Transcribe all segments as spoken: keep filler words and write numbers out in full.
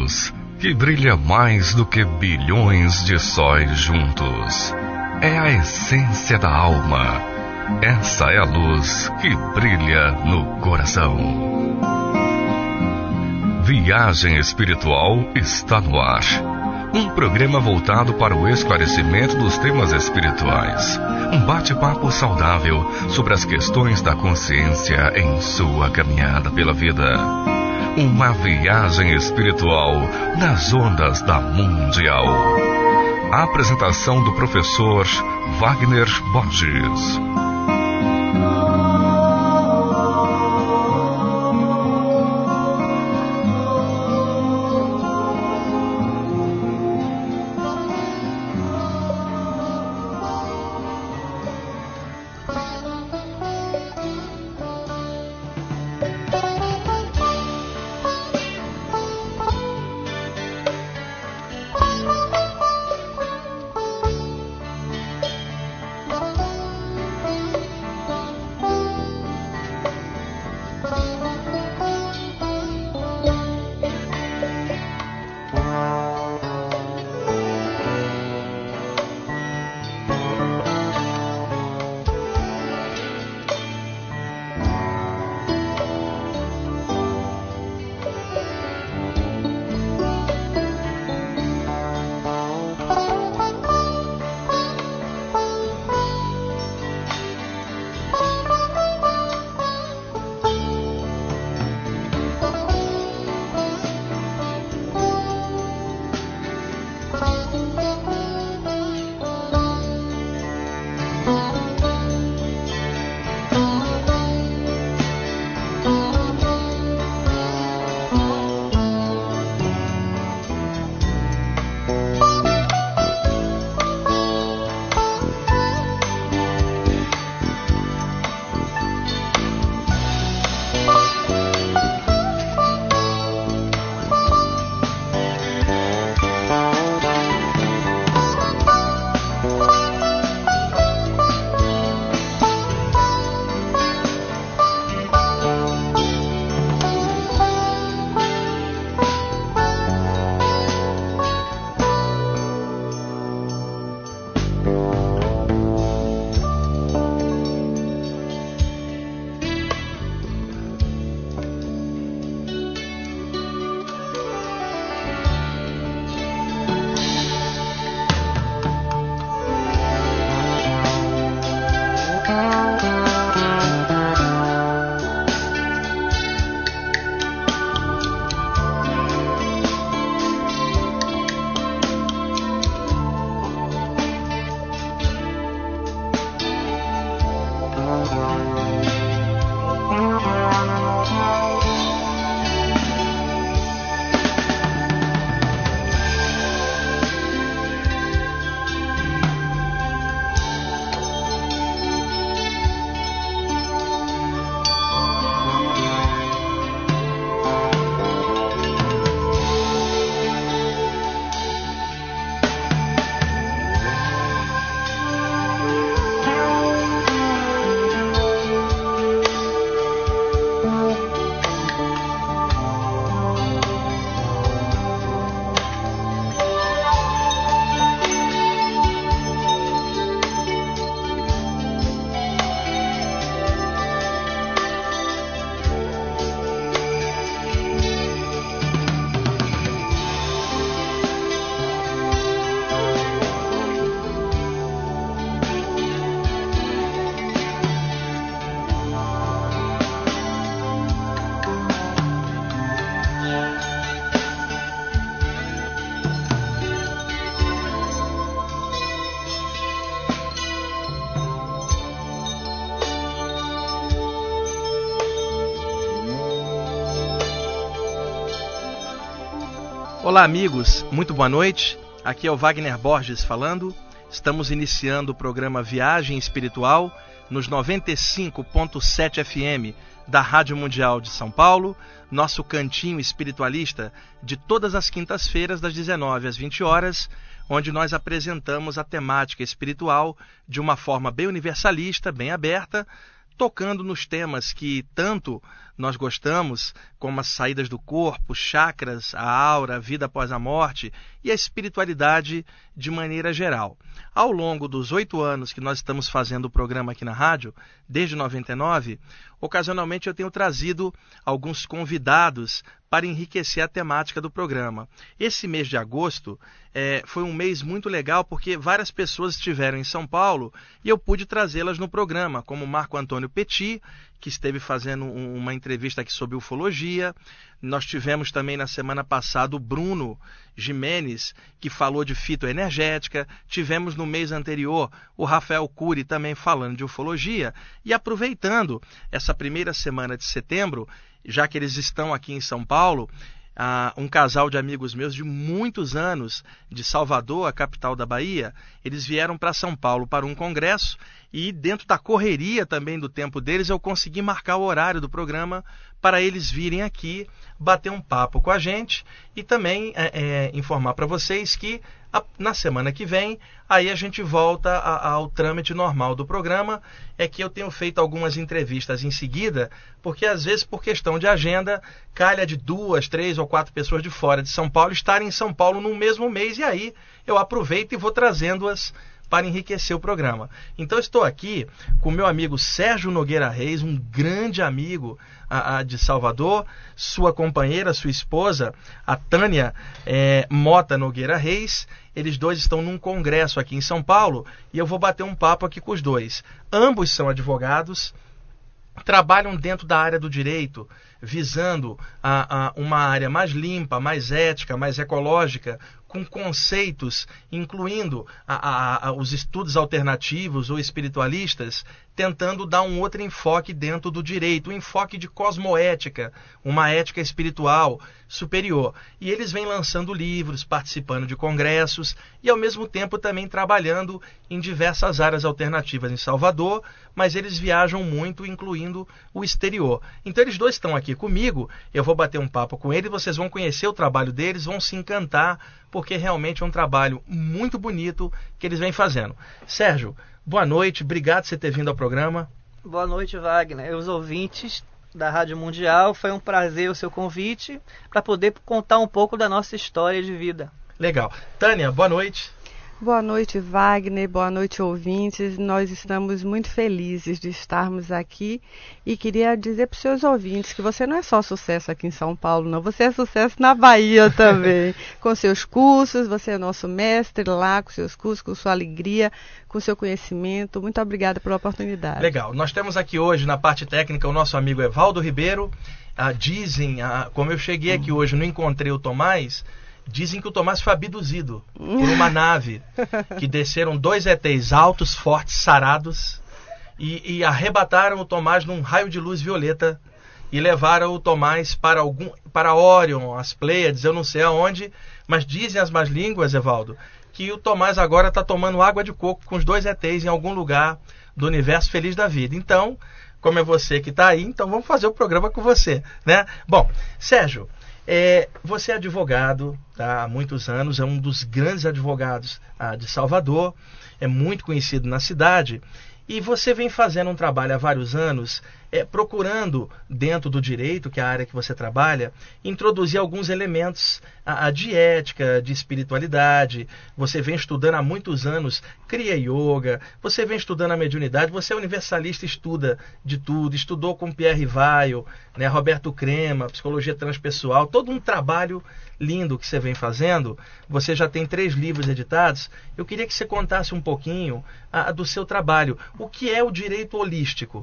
luz que brilha mais do que bilhões de sóis juntos. É a essência da alma. Essa é a luz que brilha no coração. Viagem Espiritual está no ar. Um programa voltado para o esclarecimento dos temas espirituais. Um bate-papo saudável sobre as questões da consciência em sua caminhada pela vida. Uma viagem espiritual nas ondas da Mundial. A apresentação do professor Wagner Borges. Olá amigos, muito boa noite, aqui é o Wagner Borges falando, estamos iniciando o programa Viagem Espiritual nos noventa e cinco ponto sete F M da Rádio Mundial de São Paulo, nosso cantinho espiritualista de todas as quintas-feiras das dezenove às vinte horas, onde nós apresentamos a temática espiritual de uma forma bem universalista, bem aberta, tocando nos temas que tanto nós gostamos, como as saídas do corpo, chakras, a aura, a vida após a morte e a espiritualidade de maneira geral. Ao longo dos oito anos que nós estamos fazendo o programa aqui na rádio, desde noventa e nove, ocasionalmente eu tenho trazido alguns convidados para enriquecer a temática do programa. Esse mês de agosto é, foi um mês muito legal porque várias pessoas estiveram em São Paulo e eu pude trazê-las no programa, como Marco Antônio Petit, que esteve fazendo um, uma entrevista aqui sobre ufologia. Nós tivemos também na semana passada o Bruno Jimenez, que falou de fitoenergética. Tivemos no mês anterior o Rafael Cury também falando de ufologia. E aproveitando essa primeira semana de setembro, já que eles estão aqui em São Paulo, Uh, um casal de amigos meus de muitos anos, de Salvador, a capital da Bahia, eles vieram para São Paulo para um congresso e dentro da correria também do tempo deles eu consegui marcar o horário do programa para eles virem aqui bater um papo com a gente e também é, é, informar para vocês que a, na semana que vem aí a gente volta a, a, ao trâmite normal do programa. É que eu tenho feito algumas entrevistas em seguida, porque às vezes por questão de agenda calha de duas, três ou quatro pessoas de fora de São Paulo estarem em São Paulo no mesmo mês e aí eu aproveito e vou trazendo-as para enriquecer o programa. Então estou aqui com o meu amigo Sérgio Nogueira Reis, um grande amigo a, a, de Salvador, sua companheira, sua esposa, a Tânia é, Mota Nogueira Reis. Eles dois estão num congresso aqui em São Paulo e eu vou bater um papo aqui com os dois. Ambos são advogados, trabalham dentro da área do direito, visando a, a uma área mais limpa, mais ética, mais ecológica, com conceitos, incluindo a, a, a, os estudos alternativos ou espiritualistas, tentando dar um outro enfoque dentro do direito, um enfoque de cosmoética, uma ética espiritual superior. E eles vêm lançando livros, participando de congressos e, ao mesmo tempo, também trabalhando em diversas áreas alternativas em Salvador, mas eles viajam muito, incluindo o exterior. Então, eles dois estão aqui comigo, eu vou bater um papo com eles, vocês vão conhecer o trabalho deles, vão se encantar, porque realmente é um trabalho muito bonito que eles vêm fazendo. Sérgio, boa noite, obrigado por você ter vindo ao programa. Boa noite, Wagner. E os ouvintes da Rádio Mundial, foi um prazer o seu convite para poder contar um pouco da nossa história de vida. Legal. Tânia, boa noite. Boa noite, Wagner. Boa noite, ouvintes. Nós estamos muito felizes de estarmos aqui e queria dizer para os seus ouvintes que você não é só sucesso aqui em São Paulo, não. Você é sucesso na Bahia também. Com seus cursos, você é nosso mestre lá, com seus cursos, com sua alegria, com seu conhecimento. Muito obrigada pela oportunidade. Legal. Nós temos aqui hoje, na parte técnica, o nosso amigo Evaldo Ribeiro. Ah, dizem, ah, como eu cheguei aqui hoje, não encontrei o Tomás. Dizem que o Tomás foi abduzido por uma nave, que desceram dois E Tês altos, fortes, sarados, e, e arrebataram o Tomás num raio de luz violeta e levaram o Tomás para, algum, para Orion, as Pleiades, eu não sei aonde, mas dizem as más línguas, Evaldo, que o Tomás agora está tomando água de coco com os dois E Tês em algum lugar do universo feliz da vida. Então, como é você que está aí, então vamos fazer o programa com você, né? Bom, Sérgio, É, você é advogado, tá, há muitos anos, é um dos grandes advogados ah, de Salvador, é muito conhecido na cidade, e você vem fazendo um trabalho há vários anos, é, procurando, dentro do direito, que é a área que você trabalha, introduzir alguns elementos a, a de ética, de espiritualidade. Você vem estudando há muitos anos Kriya Yoga, você vem estudando a mediunidade, você é universalista, estuda de tudo, estudou com Pierre Rivaio, né, Roberto Crema, psicologia transpessoal, todo um trabalho lindo que você vem fazendo. Você já tem três livros editados. Eu queria que você contasse um pouquinho a, a do seu trabalho. O que é o direito holístico?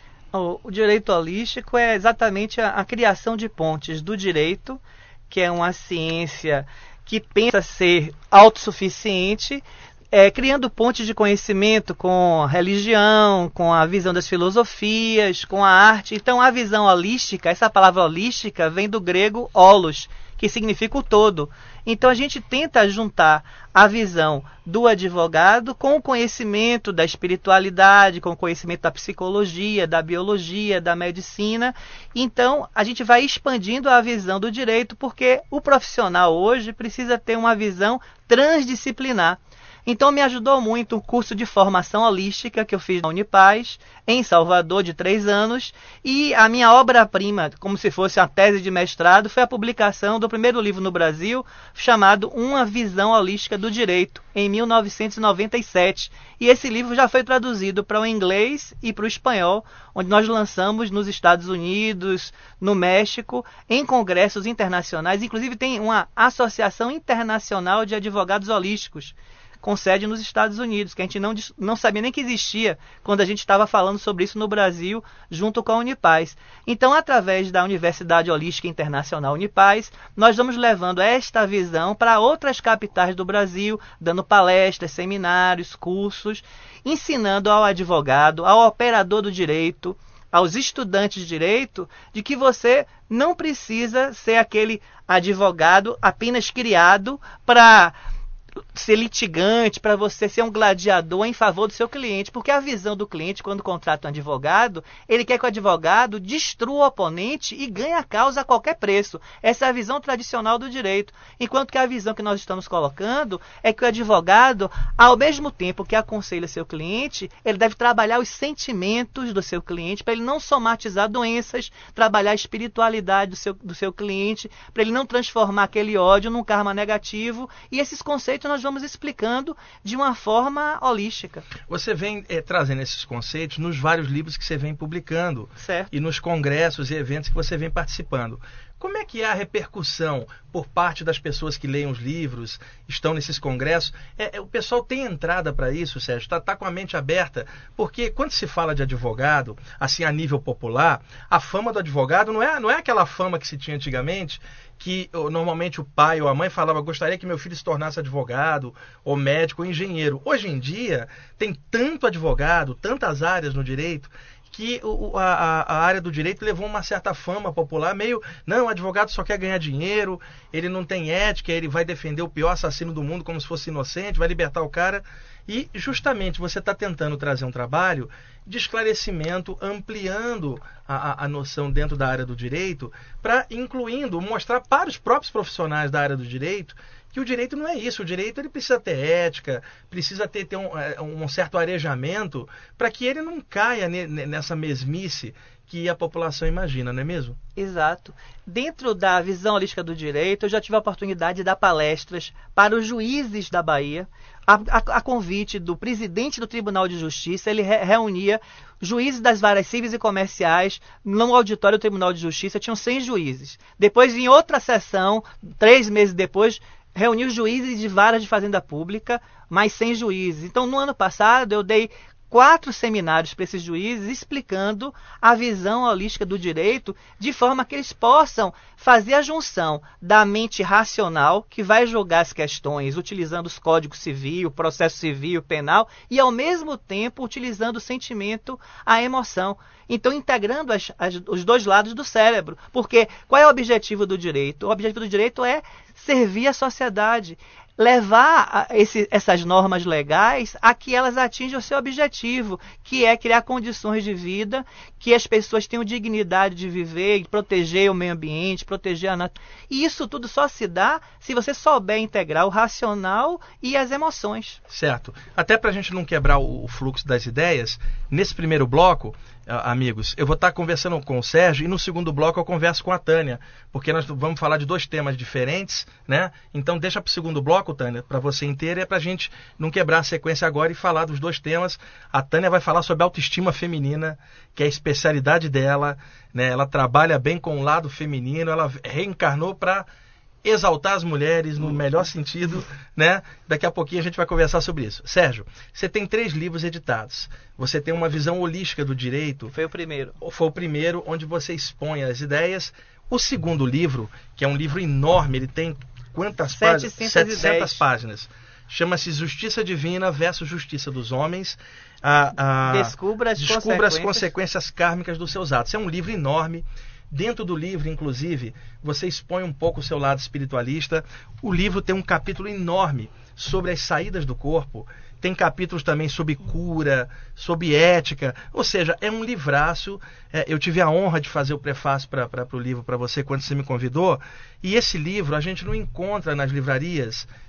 O, o direito holístico é exatamente a, a criação de pontes do direito, que é uma ciência que pensa ser autossuficiente, é, criando pontes de conhecimento com a religião, com a visão das filosofias, com a arte. Então, a visão holística, essa palavra holística vem do grego holos, que significa o todo. Então, a gente tenta juntar a visão do advogado com o conhecimento da espiritualidade, com o conhecimento da psicologia, da biologia, da medicina. Então, a gente vai expandindo a visão do direito, porque o profissional hoje precisa ter uma visão transdisciplinar. Então me ajudou muito o curso de formação holística que eu fiz na Unipaz, em Salvador, de três anos, e a minha obra-prima, como se fosse uma tese de mestrado, foi a publicação do primeiro livro no Brasil, chamado Uma Visão Holística do Direito, em mil novecentos e noventa e sete. E esse livro já foi traduzido para o inglês e para o espanhol, onde nós lançamos nos Estados Unidos, no México, em congressos internacionais. Inclusive tem uma Associação Internacional de Advogados Holísticos, com sede nos Estados Unidos, que a gente não, não sabia nem que existia quando a gente estava falando sobre isso no Brasil, junto com a Unipaz. Então, através da Universidade Holística Internacional Unipaz, nós vamos levando esta visão para outras capitais do Brasil, dando palestras, seminários, cursos, ensinando ao advogado, ao operador do direito, aos estudantes de direito, de que você não precisa ser aquele advogado apenas criado para ser litigante, para você ser um gladiador em favor do seu cliente, porque a visão do cliente, quando contrata um advogado, ele quer que o advogado destrua o oponente e ganhe a causa a qualquer preço. Essa é a visão tradicional do direito, enquanto que a visão que nós estamos colocando é que o advogado, ao mesmo tempo que aconselha seu cliente, ele deve trabalhar os sentimentos do seu cliente, para ele não somatizar doenças, trabalhar a espiritualidade do seu, do seu cliente, para ele não transformar aquele ódio num karma negativo, e esses conceitos nós vamos explicando de uma forma holística. Você vem é, trazendo esses conceitos nos vários livros que você vem publicando, certo, e nos congressos e eventos que você vem participando. Como é que é a repercussão por parte das pessoas que leem os livros, estão nesses congressos? É, é, o pessoal tem entrada para isso, Sérgio? Está tá com a mente aberta? Porque quando se fala de advogado, assim a nível popular, a fama do advogado não é, não é aquela fama que se tinha antigamente, que normalmente o pai ou a mãe falava: gostaria que meu filho se tornasse advogado, ou médico, ou engenheiro. Hoje em dia, tem tanto advogado, tantas áreas no direito, que o, a, a área do direito levou uma certa fama popular, meio, não, o advogado só quer ganhar dinheiro, ele não tem ética, ele vai defender o pior assassino do mundo como se fosse inocente, vai libertar o cara. E justamente você está tentando trazer um trabalho de esclarecimento, ampliando a, a noção dentro da área do direito, para incluindo, mostrar para os próprios profissionais da área do direito que o direito não é isso. O direito ele precisa ter ética, precisa ter, ter um, um certo arejamento para que ele não caia ne, nessa mesmice que a população imagina, não é mesmo? Exato. Dentro da visão holística do direito, eu já tive a oportunidade de dar palestras para os juízes da Bahia, a, a, a convite do presidente do Tribunal de Justiça. Ele re, reunia juízes das varas cíveis e comerciais no auditório do Tribunal de Justiça, tinham cem juízes. Depois, em outra sessão, três meses depois, reuniu juízes de varas de fazenda pública, mais cem juízes. Então, no ano passado, eu dei quatro seminários para esses juízes explicando a visão holística do direito, de forma que eles possam fazer a junção da mente racional, que vai julgar as questões utilizando os códigos civil, processo civil, penal, e ao mesmo tempo utilizando o sentimento, a emoção. Então, integrando as, as, os dois lados do cérebro. Porque qual é o objetivo do direito? O objetivo do direito é servir a sociedade, levar esse, essas normas legais a que elas atinjam o seu objetivo, que é criar condições de vida, que as pessoas tenham dignidade de viver, proteger o meio ambiente, proteger a natureza. E isso tudo só se dá se você souber integrar o racional e as emoções. Certo. Até para a gente não quebrar o fluxo das ideias, nesse primeiro bloco, amigos, eu vou estar conversando com o Sérgio, e no segundo bloco eu converso com a Tânia, porque nós vamos falar de dois temas diferentes, né? Então deixa para o segundo bloco, Tânia, para você inteira, é para a gente não quebrar a sequência agora e falar dos dois temas. A Tânia vai falar sobre autoestima feminina, que é a especialidade dela, né? Ela trabalha bem com o lado feminino, ela reencarnou para exaltar as mulheres no melhor sentido, né? Daqui a pouquinho a gente vai conversar sobre isso. Sérgio, você tem três livros editados. Você tem uma visão holística do direito. Foi o primeiro. Foi o primeiro, onde você expõe as ideias. O segundo livro, que é um livro enorme, ele tem quantas páginas? setecentas páginas. Chama-se Justiça Divina versus Justiça dos Homens. A, a... Descubra, as, Descubra consequências. as consequências kármicas dos seus atos. É um livro enorme. Dentro do livro, inclusive, você expõe um pouco o seu lado espiritualista. O livro tem um capítulo enorme sobre as saídas do corpo. Tem capítulos também sobre cura, sobre ética. Ou seja, é um livraço. É, eu tive a honra de fazer o prefácio para o livro para você quando você me convidou. E esse livro a gente não encontra nas livrarias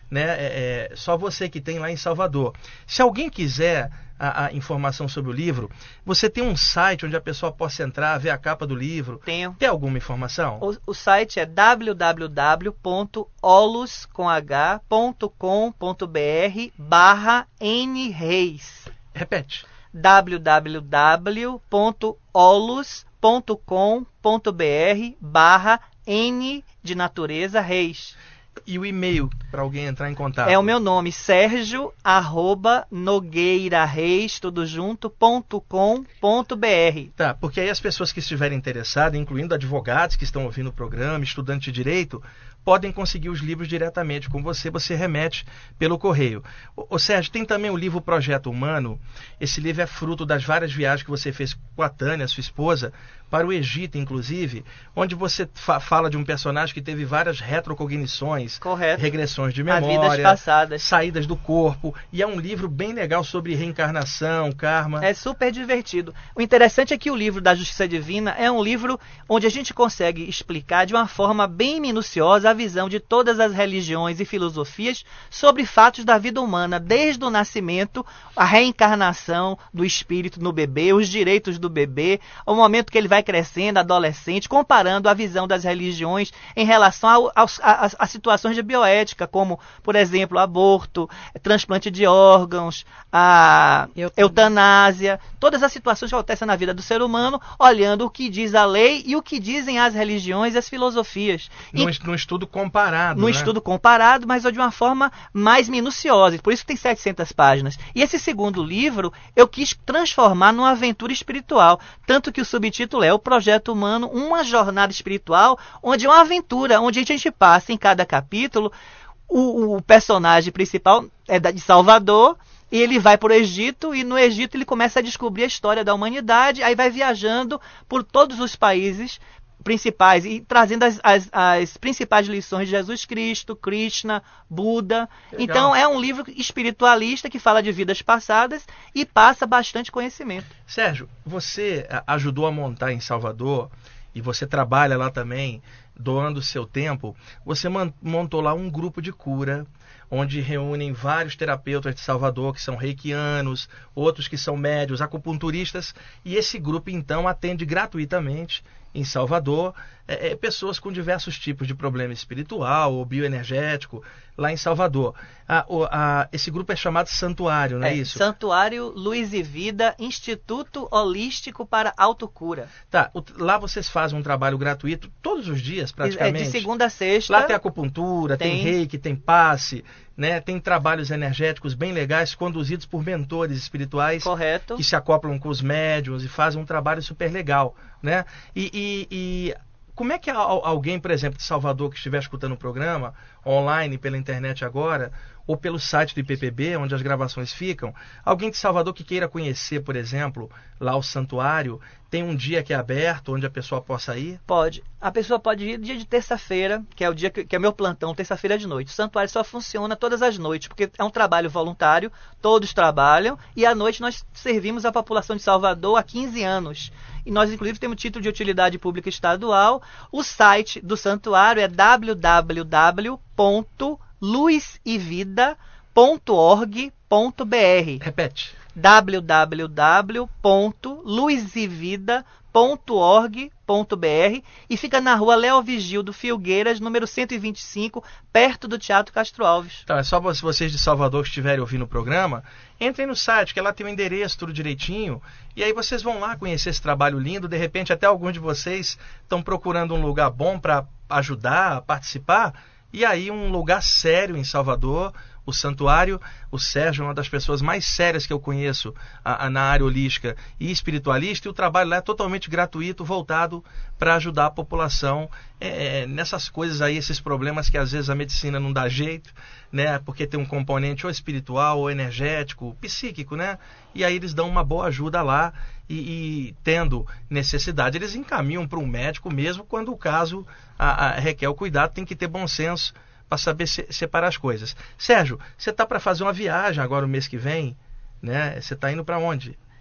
né? É, é, só você que tem lá em Salvador. Se alguém quiser a, a informação sobre o livro, você tem um site onde a pessoa possa entrar, ver a capa do livro? Tenho. Tem alguma informação? O, o site é w w w ponto olus ponto com ponto b r barra n reis. Repete. w w w ponto olus ponto com ponto b r barra n de natureza reis. E o e-mail para alguém entrar em contato? É o meu nome, Sérgio, arroba, Nogueira Reis, tudo junto, ponto com ponto b r. Tá, porque aí as pessoas que estiverem interessadas, incluindo advogados que estão ouvindo o programa, estudantes de direito, podem conseguir os livros diretamente com você, você remete pelo correio. Ô, ô Sérgio, tem também o livro Projeto Humano. Esse livro é fruto das várias viagens que você fez com a Tânia, sua esposa, para o Egito, inclusive, onde você fa- fala de um personagem que teve várias retrocognições, Correto. regressões de A memória, vidas passadas. saídas do corpo, e é um livro bem legal sobre reencarnação, karma. É super divertido. O interessante é que o livro da Justiça Divina é um livro onde a gente consegue explicar de uma forma bem minuciosa a visão de todas as religiões e filosofias sobre fatos da vida humana, desde o nascimento, a reencarnação do espírito no bebê, os direitos do bebê, ao momento que ele vai crescendo, adolescente, comparando a visão das religiões em relação ao, aos, a, a situações de bioética, como, por exemplo, aborto, transplante de órgãos, a eutanásia, todas as situações que acontecem na vida do ser humano, olhando o que diz a lei e o que dizem as religiões e as filosofias. Num, E, num estudo comparado. num né? estudo comparado, mas de uma forma mais minuciosa. Por isso tem setecentas páginas. E esse segundo livro eu quis transformar numa aventura espiritual. Tanto que o subtítulo é O Projeto Humano, uma jornada espiritual, onde é uma aventura, onde a gente passa em cada capítulo. O, o personagem principal é de Salvador, e ele vai para o Egito, e no Egito ele começa a descobrir a história da humanidade, aí vai viajando por todos os países principais e trazendo as, as, as principais lições de Jesus Cristo, Krishna, Buda. Legal. Então é um livro espiritualista que fala de vidas passadas e passa bastante conhecimento. Sérgio, você ajudou a montar em Salvador e você trabalha lá também, doando seu tempo. Você montou lá um grupo de cura, onde reúnem vários terapeutas de Salvador, que são reikianos, outros que são médios, acupunturistas, e esse grupo, então, atende gratuitamente em Salvador é, é, pessoas com diversos tipos de problema espiritual ou bioenergético, lá em Salvador. A, o, a, esse grupo é chamado Santuário, não é, É, isso? Santuário Luz e Vida, Instituto Holístico para Autocura. Tá, o, lá vocês fazem um trabalho gratuito todos os dias, É praticamente? de segunda a sexta. Lá tem acupuntura, tem, Tem. reiki, tem passe, né? Tem trabalhos energéticos bem legais, conduzidos por mentores espirituais Correto. que se acoplam com os médiuns e fazem um trabalho super legal, né? E, e, e como é que alguém, por exemplo, de Salvador, que estiver escutando o programa, online, pela internet agora, ou pelo site do I P P B, onde as gravações ficam, alguém de Salvador que queira conhecer, por exemplo, lá o santuário, tem um dia que é aberto, onde a pessoa possa ir? Pode. A pessoa pode ir dia de terça-feira, que é o dia que, que é meu plantão, terça-feira de noite. O santuário só funciona todas as noites, porque é um trabalho voluntário, todos trabalham, e à noite nós servimos a população de Salvador há quinze anos. E nós, inclusive, temos título de utilidade pública estadual. O site do santuário é w w w ponto luz e vida ponto org ponto b r. Repete. w w w ponto luz e vida ponto org ponto b r e fica na rua Léo Vigildo Filgueiras, número cento e vinte e cinco, perto do Teatro Castro Alves. Então, é só vocês de Salvador que estiverem ouvindo o programa, entrem no site, que lá tem o endereço, tudo direitinho, e aí vocês vão lá conhecer esse trabalho lindo. De repente, até alguns de vocês estão procurando um lugar bom para ajudar, participar, e aí um lugar sério em Salvador, o Santuário. O Sérgio é uma das pessoas mais sérias que eu conheço a, a, na área holística e espiritualista, e o trabalho lá é totalmente gratuito, voltado para ajudar a população é, nessas coisas aí, esses problemas que às vezes a medicina não dá jeito, né? Porque tem um componente ou espiritual, ou energético, psíquico, né? E aí eles dão uma boa ajuda lá, e, e tendo necessidade, eles encaminham para um médico mesmo, quando o caso a, a, requer o cuidado. Tem que ter bom senso para saber se, separar as coisas. Sérgio, você está para fazer uma viagem agora o mês que vem, né? Você está indo para onde?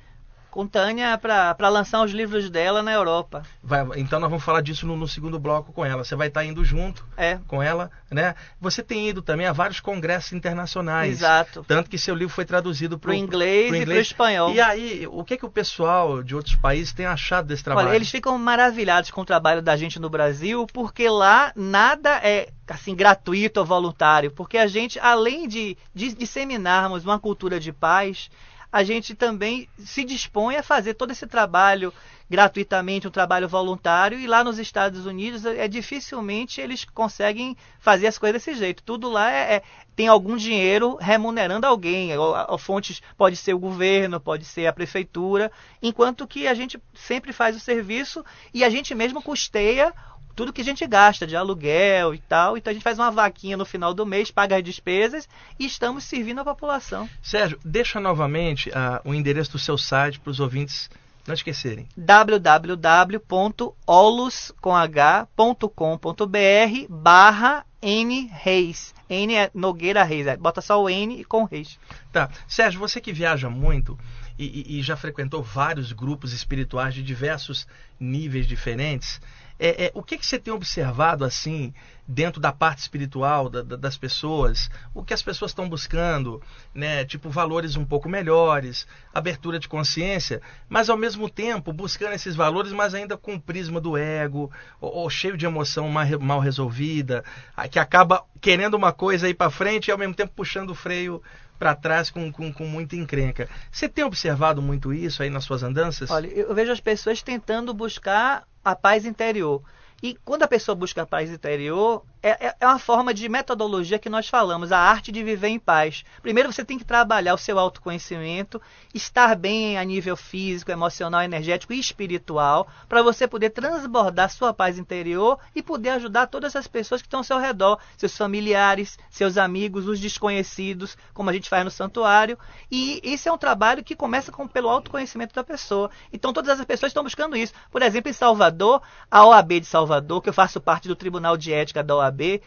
com Tânia para lançar os livros dela na Europa. Vai, então nós vamos falar disso no, no segundo bloco com ela. Você vai estar indo junto é. com ela, né? Você tem ido também a vários congressos internacionais. Exato. Tanto que seu livro foi traduzido para o inglês, inglês e para o espanhol. E aí, o que, que o pessoal de outros países tem achado desse trabalho? Olha, eles ficam maravilhados com o trabalho da gente no Brasil, porque lá nada é assim gratuito ou voluntário, porque a gente, além de, de disseminarmos uma cultura de paz, a gente também se dispõe a fazer todo esse trabalho gratuitamente, um trabalho voluntário, e lá nos Estados Unidos é dificilmente eles conseguem fazer as coisas desse jeito. Tudo lá é, é, tem algum dinheiro remunerando alguém. A, a fonte pode ser o governo, pode ser a prefeitura, enquanto que a gente sempre faz o serviço e a gente mesmo custeia tudo que a gente gasta de aluguel e tal. Então a gente faz uma vaquinha no final do mês, paga as despesas e estamos servindo a população. Sérgio, deixa novamente uh, o endereço do seu site para os ouvintes não esquecerem. w w w ponto olus ponto com ponto b r barra N Reis. N é Nogueira Reis. Bota só o N e com Reis. Tá. Sérgio, você que viaja muito e, e, e já frequentou vários grupos espirituais de diversos níveis diferentes, É, é, o que, que você tem observado assim dentro da parte espiritual da, da, das pessoas? O que as pessoas estão buscando, né? Tipo valores um pouco melhores, abertura de consciência, mas ao mesmo tempo buscando esses valores, mas ainda com o prisma do ego, ou, ou cheio de emoção mal, mal resolvida, que acaba querendo uma coisa aí para frente e ao mesmo tempo puxando o freio para trás com, com, com muita encrenca. Você tem observado muito isso aí nas suas andanças? Olha, eu vejo as pessoas tentando buscar a paz interior. E quando a pessoa busca a paz interior, é, é uma forma de metodologia que nós falamos, a arte de viver em paz. Primeiro você tem que trabalhar o seu autoconhecimento, estar bem a nível físico, emocional, energético e espiritual, para você poder transbordar sua paz interior e poder ajudar todas as pessoas que estão ao seu redor, seus familiares, seus amigos, os desconhecidos, como a gente faz no santuário. E esse é um trabalho que começa com, pelo autoconhecimento da pessoa. Então todas as pessoas estão buscando isso. Por exemplo, em Salvador, a O A B de Salvador, que eu faço parte do Tribunal de Ética da O A B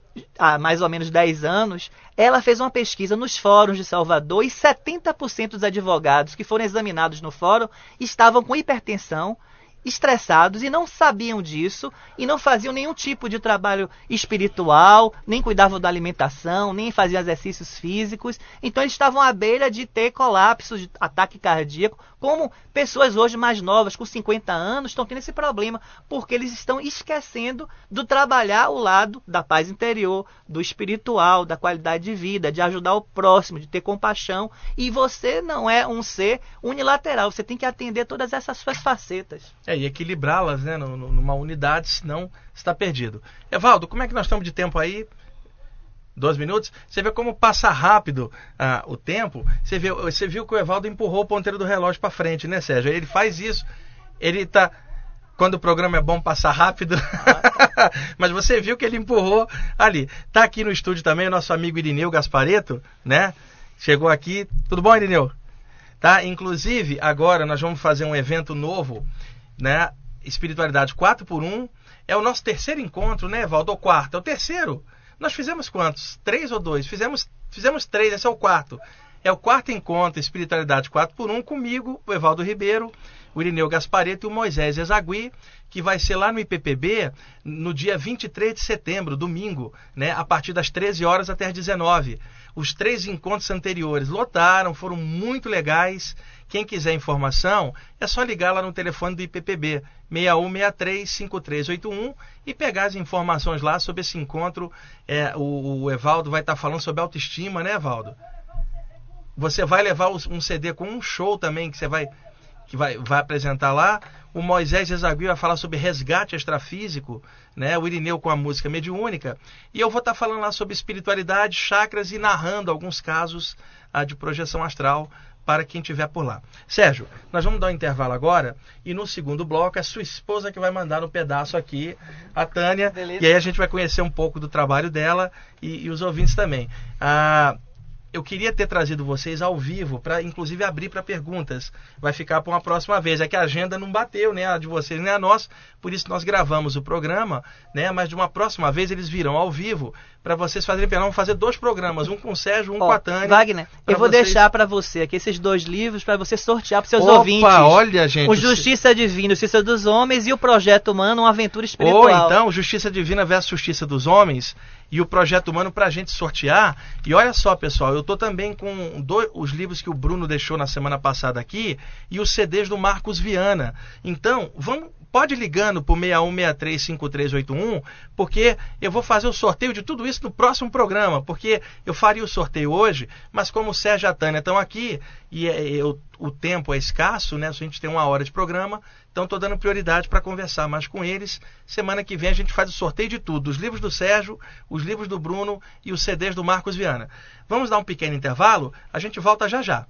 há mais ou menos dez anos, ela fez uma pesquisa nos fóruns de Salvador e setenta por cento dos advogados que foram examinados no fórum estavam com hipertensão, estressados e não sabiam disso e não faziam nenhum tipo de trabalho espiritual, nem cuidavam da alimentação, nem faziam exercícios físicos. Então eles estavam à beira de ter colapsos, de ataque cardíaco, como pessoas hoje mais novas, com cinquenta anos, estão tendo esse problema, porque eles estão esquecendo do trabalhar o lado da paz interior, do espiritual, da qualidade de vida, de ajudar o próximo, de ter compaixão. E você não é um ser unilateral, você tem que atender todas essas suas facetas. É, e equilibrá-las, né, numa unidade, senão está perdido. Evaldo, como é que nós estamos de tempo aí? Dois minutos? Você vê como passa rápido ah, o tempo. Você viu, você viu que o Evaldo empurrou o ponteiro do relógio para frente, né, Sérgio? Ele faz isso. Ele tá... Quando o programa é bom, passar rápido. Mas você viu que ele empurrou ali. Tá aqui no estúdio também o nosso amigo Irineu Gaspareto, né? Chegou aqui. Tudo bom, Irineu? Tá? Inclusive, agora nós vamos fazer um evento novo, né? Espiritualidade quatro por um. É o nosso terceiro encontro, né, Evaldo? Ou quarto? É o terceiro. Nós fizemos quantos? Três ou dois? Fizemos, fizemos três, esse é o quarto. É o quarto encontro Espiritualidade quatro por um comigo, o Evaldo Ribeiro, o Irineu Gaspareto e o Moisés Ezagui, que vai ser lá no I P P B no dia vinte e três de setembro, domingo, né, a partir das treze horas até as dezenove. Os três encontros anteriores lotaram, foram muito legais. Quem quiser informação, é só ligar lá no telefone do I P P B, seis um seis três, cinco três oito um, e pegar as informações lá sobre esse encontro. É, o, o Evaldo vai estar falando sobre autoestima, né, Evaldo? Você vai levar um C D com um show também, que você vai, que vai, vai apresentar lá. O Moisés Ezagui vai falar sobre resgate extrafísico, né? O Irineu com a música mediúnica. E eu vou estar falando lá sobre espiritualidade, chakras e narrando alguns casos ah, de projeção astral para quem estiver por lá. Sérgio, nós vamos dar um intervalo agora e no segundo bloco é sua esposa que vai mandar um pedaço aqui, a Tânia. Beleza. E aí a gente vai conhecer um pouco do trabalho dela e, e os ouvintes também. Ah, eu queria ter trazido vocês ao vivo, para inclusive abrir para perguntas. Vai ficar para uma próxima vez. É que a agenda não bateu, né? A de vocês nem a nossa, por isso nós gravamos o programa, né? Mas de uma próxima vez eles virão ao vivo para vocês fazerem pena. Vamos fazer dois programas, um com o Sérgio, um Ó, com a Tânia. Wagner, eu vou vocês... deixar para você aqui esses dois livros para você sortear para seus Opa, ouvintes. olha, gente. O Justiça Divina, Justiça dos Homens e o Projeto Humano, uma aventura espiritual. Ou então, Justiça Divina versus Justiça dos Homens e o Projeto Humano para a gente sortear. E olha só, pessoal, eu estou também com dois, os livros que o Bruno deixou na semana passada aqui e os C Ds do Marcos Viana. Então, vamos, pode ir ligando para o seis um seis três cinco três oito um, porque eu vou fazer o sorteio de tudo isso no próximo programa, porque eu faria o sorteio hoje, mas como o Sérgio e a Tânia estão aqui e é, eu, o tempo é escasso, né? A gente tem uma hora de programa, então estou dando prioridade para conversar mais com eles. Semana que vem a gente faz o sorteio de tudo, os livros do Sérgio, os livros do Bruno e os C Ds do Marcos Viana. Vamos dar um pequeno intervalo, a gente volta já já.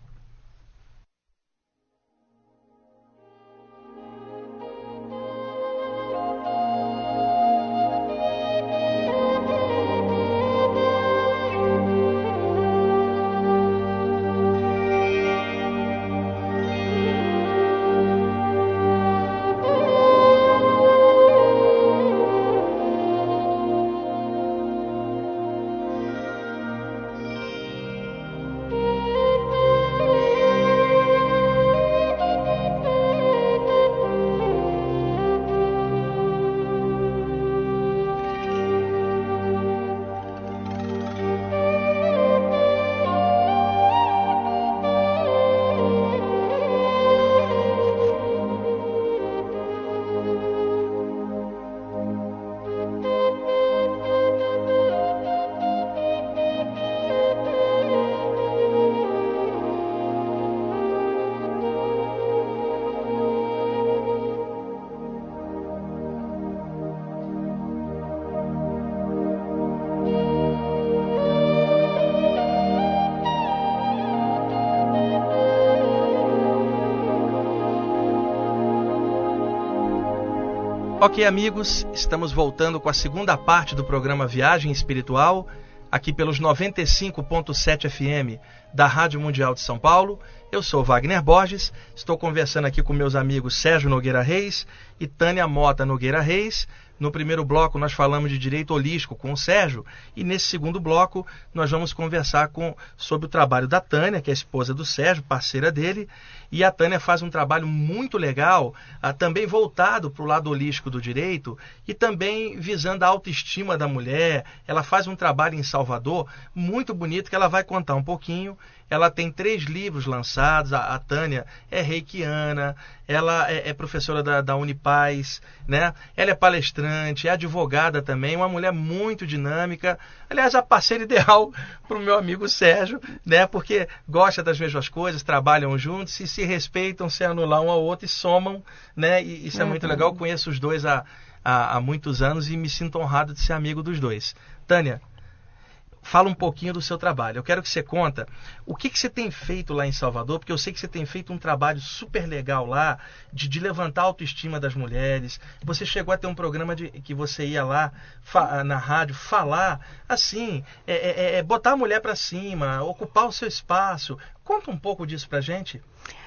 Ok, amigos, estamos voltando com a segunda parte do programa Viagem Espiritual, aqui pelos noventa e cinco ponto sete F M da Rádio Mundial de São Paulo. Eu sou Wagner Borges, estou conversando aqui com meus amigos Sérgio Nogueira Reis e Tânia Mota Nogueira Reis. No primeiro bloco nós falamos de direito holístico com o Sérgio e nesse segundo bloco nós vamos conversar com, sobre o trabalho da Tânia, que é a esposa do Sérgio, parceira dele, e a Tânia faz um trabalho muito legal, ah, também voltado para o lado holístico do direito e também visando a autoestima da mulher. Ela faz um trabalho em Salvador muito bonito que ela vai contar um pouquinho. Ela tem três livros lançados. A, a Tânia é reikiana, ela é, é professora da, da Unipaz, né? Ela é palestrante, é advogada também, uma mulher muito dinâmica. Aliás, a parceira ideal para o meu amigo Sérgio, né? Porque gosta das mesmas coisas, trabalham juntos, e se respeitam, se anulam um ao outro e somam, né? E isso é muito legal. Eu conheço os dois há, há, há muitos anos e me sinto honrado de ser amigo dos dois. Tânia, fala um pouquinho do seu trabalho. Eu quero que você conta o que, que você tem feito lá em Salvador, porque eu sei que você tem feito um trabalho super legal lá, de, de levantar a autoestima das mulheres. Você chegou a ter um programa de, que você ia lá na rádio falar, assim, é, é, é, botar a mulher para cima, ocupar o seu espaço. Conta um pouco disso pra gente.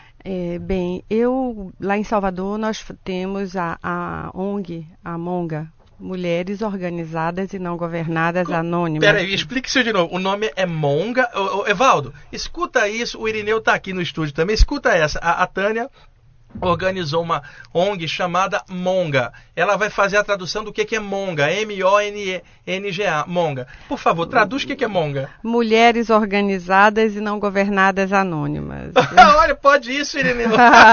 É, bem, eu, lá em Salvador, nós temos a, a ONG, a MONGA, Mulheres Organizadas e Não Governadas Anônimas. Peraí, explique isso de novo. O nome é MONGA. Ô, ô, Evaldo, escuta isso. O Irineu está aqui no estúdio também. Escuta essa. A, a Tânia organizou uma ONG chamada MONGA. Ela vai fazer a tradução do que, que é MONGA. M O N N G A. MONGA. Por favor, traduz o que, que é MONGA. Mulheres Organizadas e Não Governadas Anônimas. Olha, pode isso, Irineu.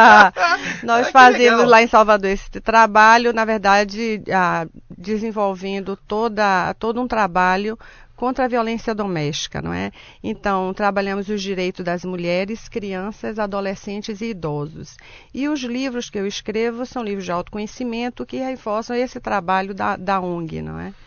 Nós ah, fazemos lá em Salvador esse trabalho, na verdade, ah, desenvolvendo toda, todo um trabalho contra a violência doméstica, não é? Então, trabalhamos os direitos das mulheres, crianças, adolescentes e idosos. E os livros que eu escrevo são livros de autoconhecimento que reforçam esse trabalho da, da ONG, não é?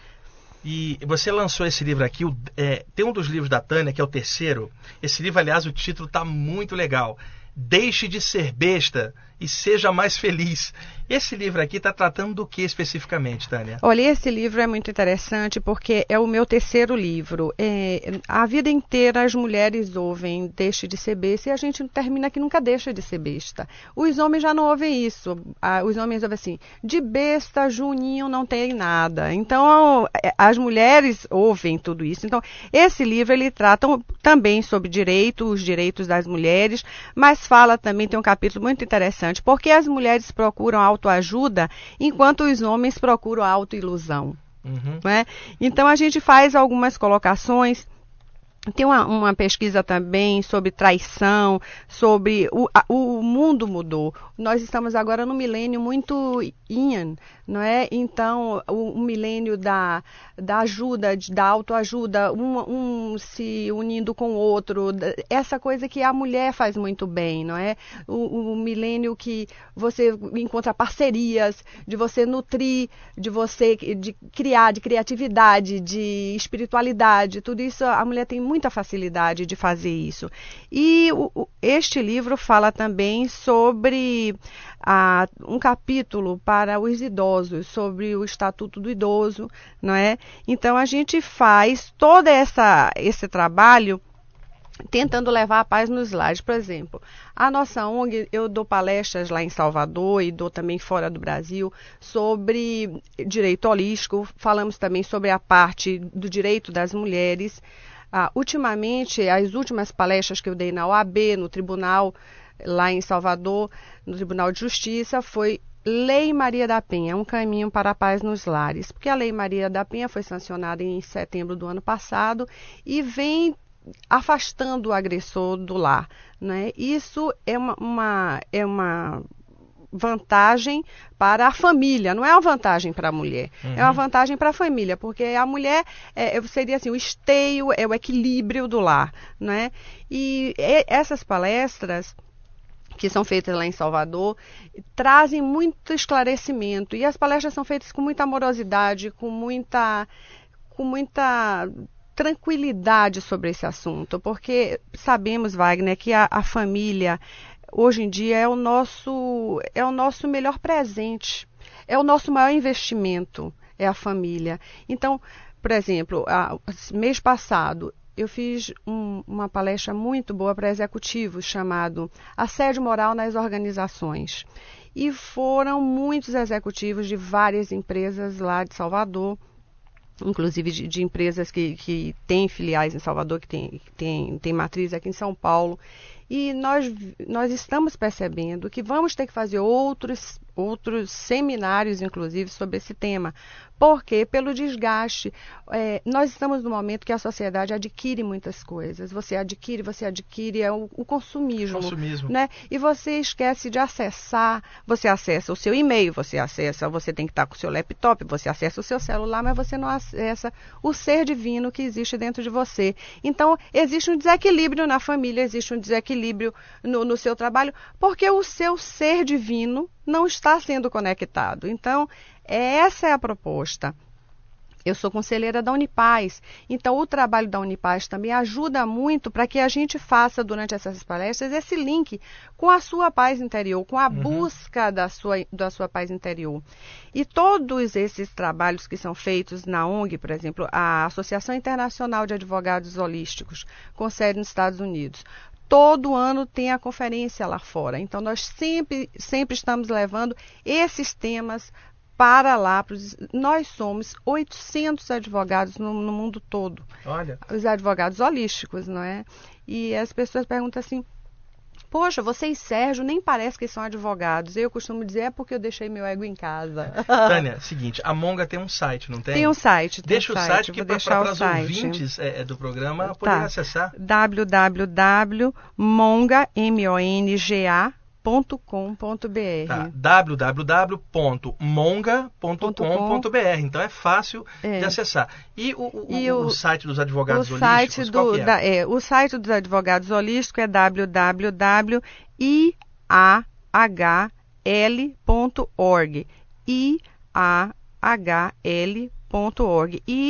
E você lançou esse livro aqui, o, é, tem um dos livros da Tânia, que é o terceiro. Esse livro, aliás, o título está muito legal. Deixe de ser besta e seja mais feliz. Esse livro aqui está tratando do que especificamente, Tânia? Olha, esse livro é muito interessante porque é o meu terceiro livro. É, a vida inteira as mulheres ouvem deixe de ser besta e a gente termina que nunca deixa de ser besta. Os homens já não ouvem isso. Ah, os homens ouvem assim, de besta, Juninho não tem nada. Então, as mulheres ouvem tudo isso. Então, esse livro ele trata também sobre direito, os direitos das mulheres, mas fala também, tem um capítulo muito interessante, porque as mulheres procuram autoajuda enquanto os homens procuram autoilusão. Uhum. Né? Então a gente faz algumas colocações. Tem uma, uma pesquisa também sobre traição, sobre o, a, o mundo mudou. Nós estamos agora num milênio muito yin, não é? Então, o, o milênio da, da ajuda, de, da autoajuda, um, um se unindo com o outro, essa coisa que a mulher faz muito bem, não é? O, o milênio que você encontra parcerias, de você nutrir, de você de criar, de criatividade, de espiritualidade, tudo isso a mulher tem muita facilidade de fazer isso. E o, este livro fala também sobre ah, um capítulo para os idosos, sobre o Estatuto do Idoso, não é? Então a gente faz todo essa, esse trabalho tentando levar a paz nos lares. Por exemplo, a nossa O N G, eu dou palestras lá em Salvador e dou também fora do Brasil sobre direito holístico, falamos também sobre a parte do direito das mulheres. Ah, ultimamente, as últimas palestras que eu dei na O A B, no tribunal, lá em Salvador, no Tribunal de Justiça, foi Lei Maria da Penha, um caminho para a paz nos lares. Porque a Lei Maria da Penha foi sancionada em setembro do ano passado e vem afastando o agressor do lar. Né? Isso é uma, uma, é uma vantagem para a família, não é uma vantagem para a mulher, uhum. É uma vantagem para a família, porque a mulher é, seria assim, o esteio, é o equilíbrio do lar, né? E essas palestras que são feitas lá em Salvador, trazem muito esclarecimento, e as palestras são feitas com muita amorosidade, com muita, com muita tranquilidade sobre esse assunto, porque sabemos, Wagner, que a, a família hoje em dia é o nosso, é o nosso melhor presente, é o nosso maior investimento, é a família. Então, por exemplo, a, mês passado eu fiz um, uma palestra muito boa para executivos chamado Assédio Moral nas Organizações. E foram muitos executivos de várias empresas lá de Salvador, inclusive de, de empresas que, que têm filiais em Salvador, que têm tem, tem matriz aqui em São Paulo. E nós, nós estamos percebendo que vamos ter que fazer outros, outros seminários, inclusive, sobre esse tema. Porque, pelo desgaste, é, nós estamos no momento que a sociedade adquire muitas coisas. Você adquire, você adquire é o, o consumismo. Consumismo. Né? E você esquece de acessar. Você acessa o seu e-mail, você acessa, você tem que estar com o seu laptop, você acessa o seu celular, mas você não acessa o ser divino que existe dentro de você. Então, existe um desequilíbrio na família, existe um desequilíbrio no, no seu trabalho, porque o seu ser divino não está sendo conectado. Então, essa é a proposta. Eu sou conselheira da Unipaz, então o trabalho da Unipaz também ajuda muito para que a gente faça durante essas palestras esse link com a sua paz interior, com a uhum. busca da sua, da sua paz interior. E todos esses trabalhos que são feitos na O N G, por exemplo, a Associação Internacional de Advogados Holísticos, com sede nos Estados Unidos, todo ano tem a conferência lá fora. Então, nós sempre, sempre estamos levando esses temas para lá. Nós somos oitocentos advogados no, no mundo todo. Olha. Os advogados holísticos, não é? E as pessoas perguntam assim, poxa, vocês, Sérgio, nem parece que são advogados. Eu costumo dizer, é porque eu deixei meu ego em casa. Tânia, seguinte, a Monga tem um site, não tem? Tem um site. Tem Deixa um o site, site que para os site. ouvintes é, do programa poderem tá. acessar. w w w ponto monga ponto com ponto b r. Tá. w w w ponto monga ponto com ponto b r. Então é fácil é. de acessar. E o, o, e o, o, o site dos advogados o holísticos, site qual do, que é? Da, é? O site dos advogados holísticos é w w w ponto i a h l ponto org. i a h l ponto org. E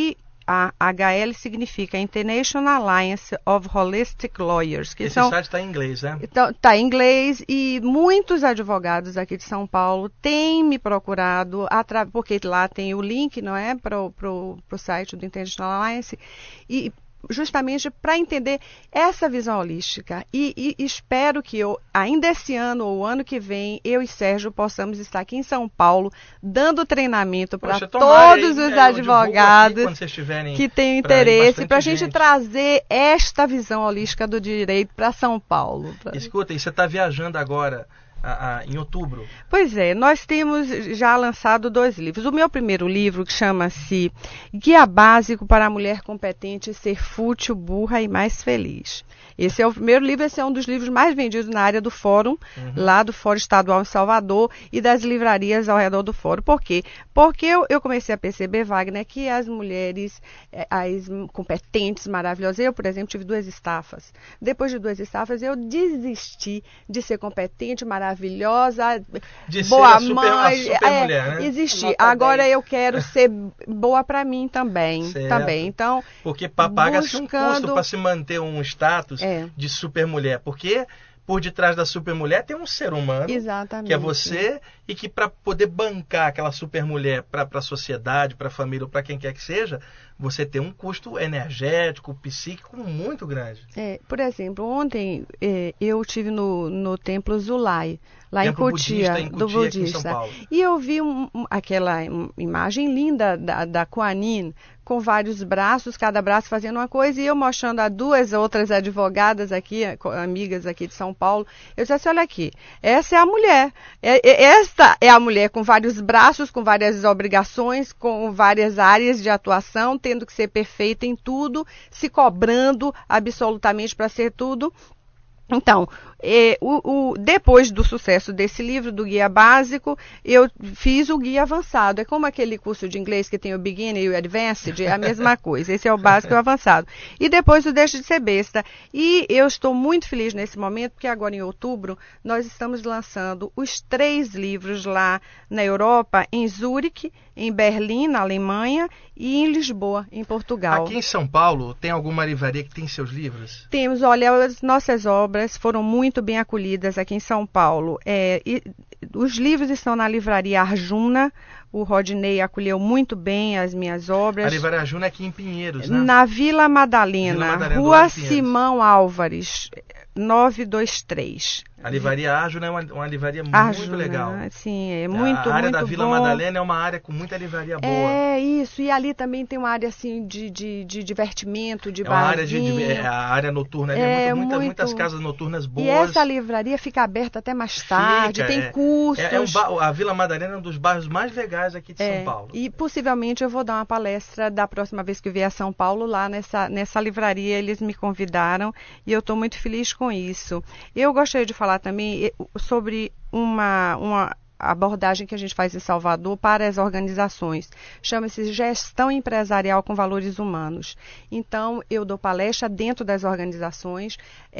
a H L significa International Alliance of Holistic Lawyers. Que Esse são, site está em inglês, né? Está tá em inglês e muitos advogados aqui de São Paulo têm me procurado, atra- porque lá tem o link, não é, para o site do International Alliance, e justamente para entender essa visão holística. E, e espero que eu, ainda esse ano ou ano que vem, eu e Sérgio possamos estar aqui em São Paulo dando treinamento para todos aí, os aí advogados aqui, que têm interesse, para a gente, gente trazer esta visão holística do direito para São Paulo. Pra... Escuta, e você está viajando agora a, a, em outubro? Pois é, nós temos já lançado dois livros. O meu primeiro livro, que chama-se Guia Básico para a Mulher Competente Ser Fútil, Burra e Mais Feliz. Esse é o primeiro livro, esse é um dos livros mais vendidos na área do Fórum, uhum. lá do Fórum Estadual em Salvador e das livrarias ao redor do Fórum. Por quê? Porque eu, eu comecei a perceber, Wagner, que as mulheres, as competentes, maravilhosas, eu, por exemplo, tive duas estafas. Depois de duas estafas, eu desisti de ser competente, maravilhosa, de boa ser a super, mãe. a super é, mulher, né? Existir. Agora eu quero ser boa para mim também. Certo. também. Então, porque paga-se buscando... um custo para se manter um status é. de supermulher. Porque por detrás da supermulher tem um ser humano, exatamente, que é você, e que para poder bancar aquela supermulher para a sociedade, para a família ou para quem quer que seja, você tem um custo energético, psíquico muito grande. É, por exemplo, ontem é, eu estive no, no Templo Zulai, lá Templo em Cotia, budista, em Cotia, do budista, aqui em São Paulo. E eu vi um, um, aquela imagem linda da, da Kuan Yin, com vários braços, cada braço fazendo uma coisa, e eu mostrando a duas outras advogadas aqui, amigas aqui de São Paulo, eu disse assim, olha aqui, essa é a mulher, é, é, esta é a mulher com vários braços, com várias obrigações, com várias áreas de atuação, tendo que ser perfeita em tudo, se cobrando absolutamente para ser tudo. Então, é, o, o, depois do sucesso desse livro, do Guia Básico, eu fiz o Guia Avançado. É como aquele curso de inglês que tem o Beginner e o Advanced, é a mesma coisa. Esse é o básico e o avançado. E depois o Deixa de Ser Besta. E eu estou muito feliz nesse momento, porque agora em outubro nós estamos lançando os três livros lá na Europa, em Zurique, em Berlim, na Alemanha, e em Lisboa, em Portugal. Aqui em São Paulo, tem alguma livraria que tem seus livros? Temos, olha, as nossas obras foram muito bem acolhidas aqui em São Paulo. É, e, os livros estão na livraria Arjuna, o Rodney acolheu muito bem as minhas obras. A livraria Arjuna é aqui em Pinheiros, né? Na Vila Madalena, Vila Madalena Rua Simão Álvares, novecentos e vinte e três. A livraria Arjuna é uma, uma livraria Arjuna, muito legal. Sim, é muito, A área muito da Vila bom. Madalena é uma área com muita livraria boa. É, isso. E ali também tem uma área assim de, de, de divertimento, de é uma área barzinho. de, é, A área noturna ali é é muito, muito... muitas casas noturnas boas. E essa livraria fica aberta até mais tarde, fica, tem é, cursos. É, é um ba... A Vila Madalena é um dos bairros mais legais aqui de é, São Paulo. E possivelmente eu vou dar uma palestra da próxima vez que eu vier a São Paulo, lá nessa, nessa livraria. Eles me convidaram e eu estou muito feliz com isso. Eu gostaria de falar também sobre uma, uma abordagem que a gente faz em Salvador para as organizações. Chama-se Gestão Empresarial com Valores Humanos. Então, eu dou palestra dentro das organizações,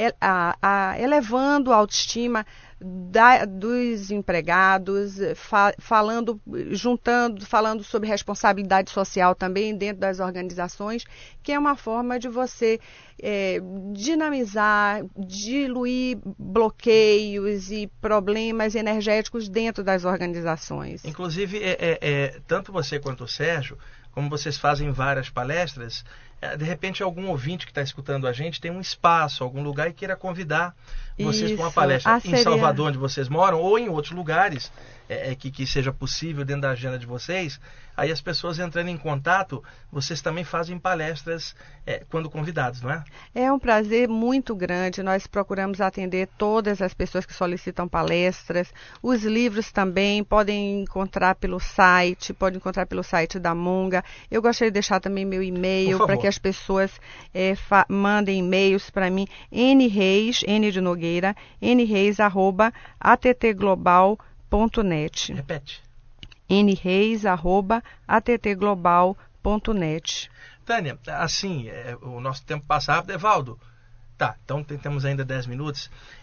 a, a, elevando a autoestima Da, dos empregados, fa, falando, juntando, falando sobre responsabilidade social também dentro das organizações, que é uma forma de você é, dinamizar, diluir bloqueios e problemas energéticos dentro das organizações. Inclusive, é, é, é, tanto você quanto o Sérgio, como vocês fazem várias palestras, é, de repente algum ouvinte que está escutando a gente tem um espaço, algum lugar e queira convidar vocês para uma palestra ah, em Salvador, onde vocês moram, ou em outros lugares é, que, que seja possível dentro da agenda de vocês. Aí as pessoas entrando em contato, vocês também fazem palestras é, quando convidados, não é? É um prazer muito grande. Nós procuramos atender todas as pessoas que solicitam palestras. Os livros também podem encontrar pelo site, podem encontrar pelo site da Monga. Eu gostaria de deixar também meu e-mail para que as pessoas é, mandem e-mails para mim. nreis, N de Nogueira, nreis arroba attglobal ponto net. Repete. nreis arroba attglobal ponto net. Tânia, assim, é, o nosso tempo passa rápido. Evaldo, tá, então temos ainda dez minutos.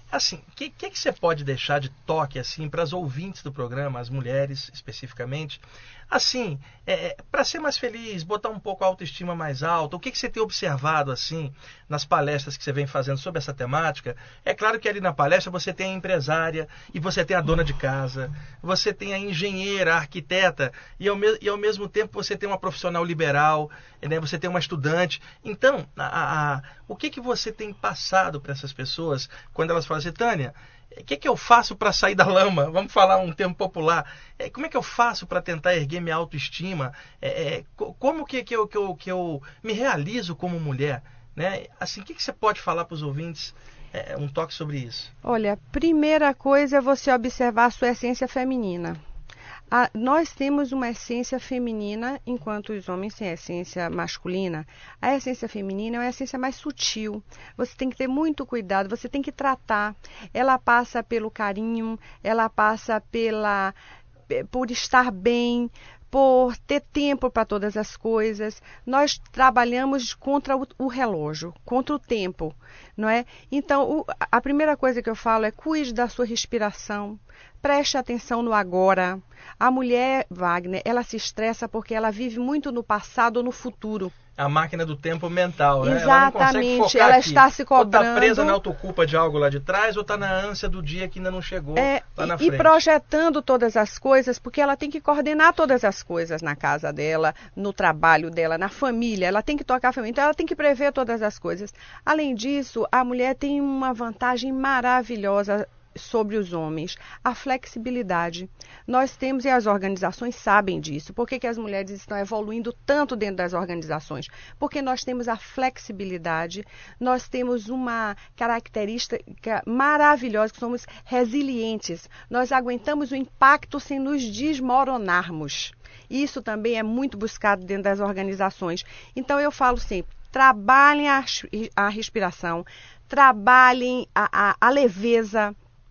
Assim, o que, que, que você pode deixar de toque assim para as ouvintes do programa, as mulheres especificamente? Assim, é, para ser mais feliz, botar um pouco a autoestima mais alta, o que, que você tem observado assim nas palestras que você vem fazendo sobre essa temática? É claro que ali na palestra você tem a empresária e você tem a dona de casa, você tem a engenheira, a arquiteta e ao, me- e ao mesmo tempo você tem uma profissional liberal, né? Você tem uma estudante. Então, a, a, a, o que, que você tem passado para essas pessoas quando elas falam assim, Tânia, o que, que eu faço para sair da lama? Vamos falar um termo popular. É, como é que eu faço para tentar erguer minha autoestima? É, é, co- como que, que, eu, que, eu, que eu me realizo como mulher? Né? Assim, o que, que você pode falar para os ouvintes? É, um toque sobre isso. Olha, primeira coisa é você observar a sua essência feminina. A, nós temos uma essência feminina, enquanto os homens têm a essência masculina. A essência feminina é uma essência mais sutil. Você tem que ter muito cuidado, você tem que tratar. Ela passa pelo carinho, ela passa pela, por estar bem, por ter tempo para todas as coisas. Nós trabalhamos contra o, o relógio, contra o tempo, não é? Então, o, a primeira coisa que eu falo é cuide da sua respiração, preste atenção no agora. A mulher, Wagner, ela se estressa porque ela vive muito no passado ou no futuro. A máquina do tempo mental, né? Exatamente, ela não consegue focar ela aqui. está se cobrando. Ou está presa na autoculpa de algo lá de trás, ou está na ânsia do dia que ainda não chegou é, lá na e, frente. E projetando todas as coisas, porque ela tem que coordenar todas as coisas na casa dela, no trabalho dela, na família. Ela tem que tocar a família, então ela tem que prever todas as coisas. Além disso, a mulher tem uma vantagem maravilhosa sobre os homens, a flexibilidade. Nós temos, e as organizações sabem disso. Por que que as mulheres estão evoluindo tanto dentro das organizações? Porque nós temos a flexibilidade, nós temos uma característica maravilhosa, que somos resilientes. Nós aguentamos o impacto sem nos desmoronarmos. Isso também é muito buscado dentro das organizações. Então, eu falo sempre, trabalhem a, a respiração, trabalhem a, a, a leveza.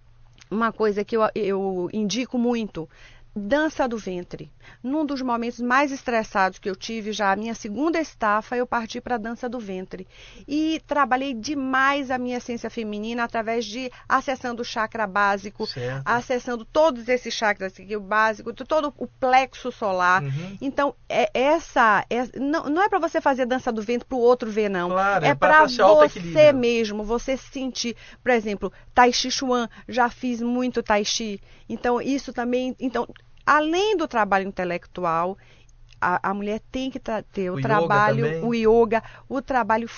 Uma coisa que eu, eu indico muito, dança do ventre. Num dos momentos mais estressados que eu tive, já a minha segunda estafa, eu parti para a dança do ventre. E trabalhei demais a minha essência feminina através de acessando o chakra básico, certo. acessando todos esses chakras aqui, o básico, todo o plexo solar. Uhum. Então, é, essa, é, não, não é para você fazer dança do ventre para o outro ver, não. Claro, é é para você mesmo, você sentir. Por exemplo, Tai Chi Chuan, já fiz muito Tai Chi. Então, isso também... Então, além do trabalho intelectual, a, a mulher tem que tra- ter o, o trabalho, yoga o yoga, o trabalho,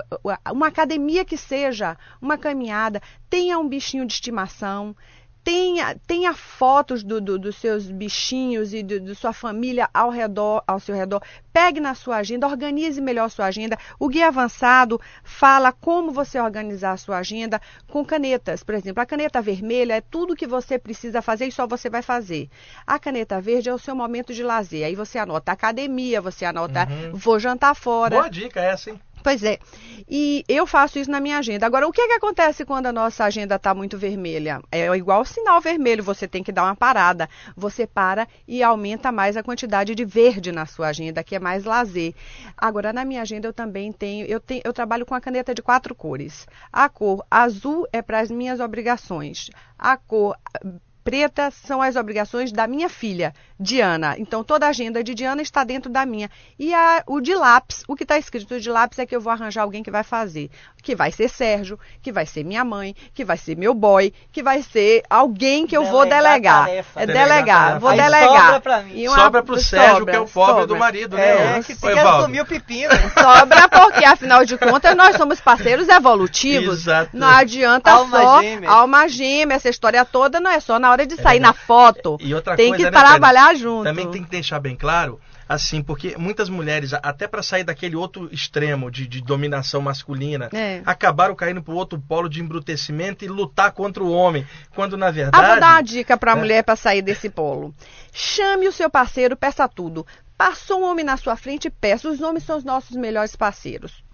uma academia que seja, uma caminhada, tenha um bichinho de estimação, tenha, tenha fotos do, do, dos seus bichinhos e da sua família ao redor, ao seu redor. Pegue na sua agenda, organize melhor a sua agenda. O Guia Avançado fala como você organizar a sua agenda com canetas. Por exemplo, a caneta vermelha é tudo que você precisa fazer e só você vai fazer. A caneta verde é o seu momento de lazer. Aí você anota academia, você anota uhum. vou jantar fora. Boa dica essa, hein? Pois é, e eu faço isso na minha agenda. Agora, o que, é que acontece quando a nossa agenda está muito vermelha? É igual sinal vermelho, você tem que dar uma parada. Você para e aumenta mais a quantidade de verde na sua agenda, que é mais lazer. Agora, na minha agenda eu também tenho, eu, tenho, eu trabalho com a caneta de quatro cores. A cor azul é para as minhas obrigações. A cor preta são as obrigações da minha filha, Diana. Então, toda a agenda de Diana está dentro da minha. E a, o de lápis, o que está escrito de lápis é que eu vou arranjar alguém que vai fazer. Que vai ser Sérgio, que vai ser minha mãe, que vai ser meu boy, que vai ser alguém que eu delegar vou delegar. Tarefa. É delegar, delegar vou Aí delegar. Sobra para mim. Uma, sobra para o Sérgio, sobra, que é o pobre sobra. do marido, né? É, que tem que assumir o pepino. Sobra porque, afinal de contas, nós somos parceiros evolutivos. Exato. Não adianta alma só gêmea. alma gêmea, essa história toda não é só na hora de sair é na foto, e outra tem coisa, que né, trabalhar Tânia? junto. Também tem que deixar bem claro, assim, porque muitas mulheres, até para sair daquele outro extremo de, de dominação masculina, é. acabaram caindo para o outro polo de embrutecimento e lutar contra o homem, quando na verdade... Ah, vou dar uma dica para a é. mulher para sair desse polo. Chame o seu parceiro, peça tudo. Passou um homem na sua frente, peça. Os homens são os nossos melhores parceiros.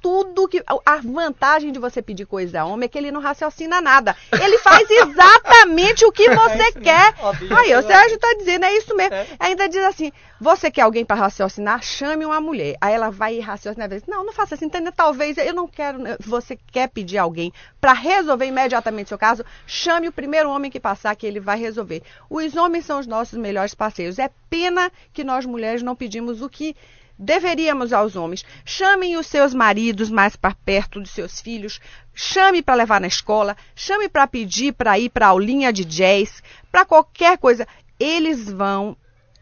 tudo que... A vantagem de você pedir coisa a homem é que ele não raciocina nada. Ele faz exatamente o que você é quer. Aí, o Sérgio está dizendo, é isso mesmo. É. Ainda diz assim, você quer alguém para raciocinar? Chame uma mulher. Aí ela vai raciocinar. Não, não faça assim, entendeu? Talvez, eu não quero... Você quer pedir alguém para resolver imediatamente o seu caso? Chame o primeiro homem que passar, que ele vai resolver. Os homens são os nossos melhores parceiros. É pena que nós mulheres não pedimos o que deveríamos aos homens. Chamem os seus maridos mais para perto dos seus filhos, chame para levar na escola, chame para pedir para ir para aulinha de jazz, para qualquer coisa. Eles vão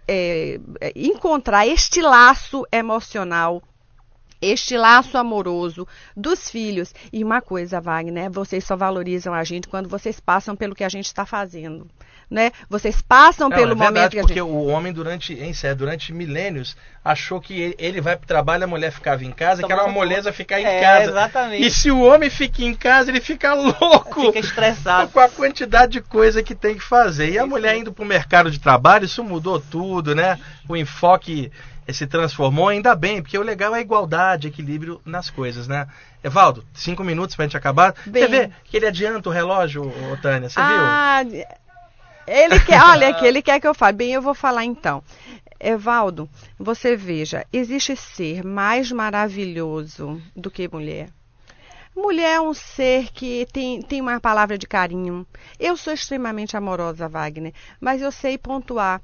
é, encontrar este laço emocional, este laço amoroso dos filhos. E uma coisa, Wagner, vocês só valorizam a gente quando vocês passam pelo que a gente está fazendo. Né? Vocês passam Não, pelo é verdade, momento que a porque gente... o homem durante, em sério, durante milênios achou que ele, ele vai para o trabalho, a mulher ficava em casa, que era uma moleza ficar em é, casa. Exatamente. E se o homem fica em casa, ele fica louco. Fica estressado. Com a quantidade de coisa que tem que fazer. E a mulher indo para o mercado de trabalho, isso mudou tudo, né? O enfoque se transformou, ainda bem, porque o legal é a igualdade, equilíbrio nas coisas, né? Evaldo, cinco minutos pra gente acabar. Bem... Você vê que ele adianta o relógio, ô, Tânia, você ah, viu? Ele quer, olha que ele quer que eu fale. Bem, eu vou falar então. Evaldo, você veja, existe ser mais maravilhoso do que mulher. Mulher é um ser que tem, tem uma palavra de carinho. Eu sou extremamente amorosa, Wagner, mas eu sei pontuar.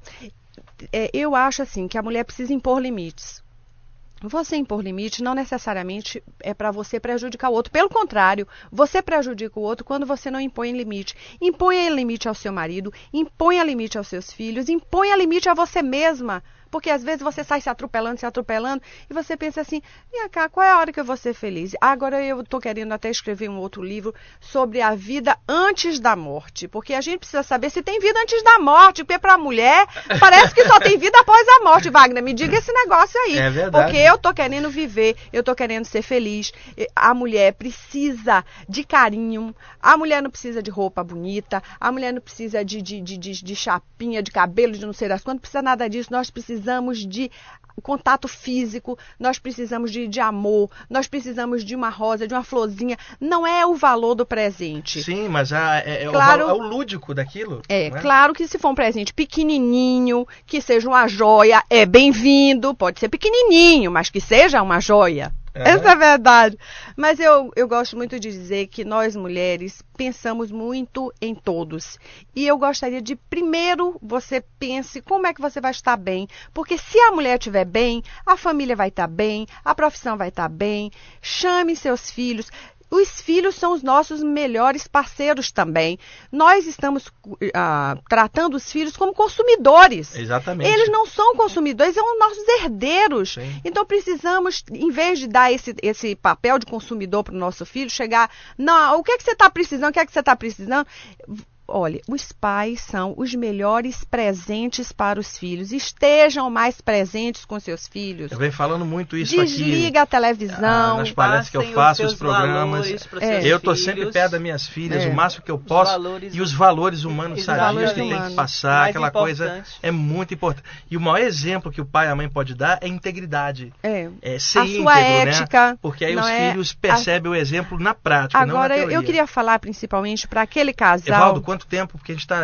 É, eu acho assim que a mulher precisa impor limites. Você impor limite não necessariamente é para você prejudicar o outro. Pelo contrário, você prejudica o outro quando você não impõe limite. Imponha limite ao seu marido, imponha limite aos seus filhos, imponha limite a você mesma. Porque às vezes você sai se atropelando, se atropelando, e você pensa assim, minha cá, qual é a hora que eu vou ser feliz? Agora eu estou querendo até escrever um outro livro sobre a vida antes da morte. Porque a gente precisa saber se tem vida antes da morte. Porque para a mulher, parece que só tem vida após a morte. Wagner, me diga esse negócio aí. É verdade. Porque eu estou querendo viver, eu estou querendo ser feliz. A mulher precisa de carinho, a mulher não precisa de roupa bonita, a mulher não precisa de, de, de, de, de chapinha, de cabelo, de não sei das quantas, não precisa nada disso. Nós precisamos precisamos de contato físico, nós precisamos de, de amor, nós precisamos de uma rosa, de uma florzinha. Não é o valor do presente. Sim, mas a, é, é, claro, o, é o lúdico daquilo. É, né? Claro que se for um presente pequenininho, que seja uma joia, é bem-vindo. Pode ser pequenininho, mas que seja uma joia. É. Essa é a verdade. Mas eu, eu gosto muito de dizer que nós mulheres pensamos muito em todos. E eu gostaria de, primeiro, você pense como é que você vai estar bem. Porque se a mulher estiver bem, a família vai estar bem, a profissão vai estar bem. Chame seus filhos. Os filhos são os nossos melhores parceiros também. Nós estamos uh, tratando os filhos como consumidores. Exatamente. Eles não são consumidores, são nossos herdeiros. Sim. Então precisamos, em vez de dar esse, esse papel de consumidor para o nosso filho, chegar, não, o que é que você está precisando, o que é que você está precisando? Olha, os pais são os melhores presentes para os filhos. Estejam mais presentes com seus filhos. Eu venho falando muito isso Desliga aqui. Desliga a televisão. Ah, nas palestras que eu faço, os, os programas. É. Eu estou sempre perto das minhas filhas, é. o máximo que eu posso. Valores, e os valores humanos sadios que tem que passar, mais aquela importante. coisa é muito importante. E o maior exemplo que o pai e a mãe pode dar é integridade. É. É ser a íntegro, sua ética. Né? Porque aí não os é filhos percebem a... o exemplo na prática, Agora, não na teoria. eu queria falar principalmente para aquele casal... Evaldo, quanto tempo? Porque a gente está...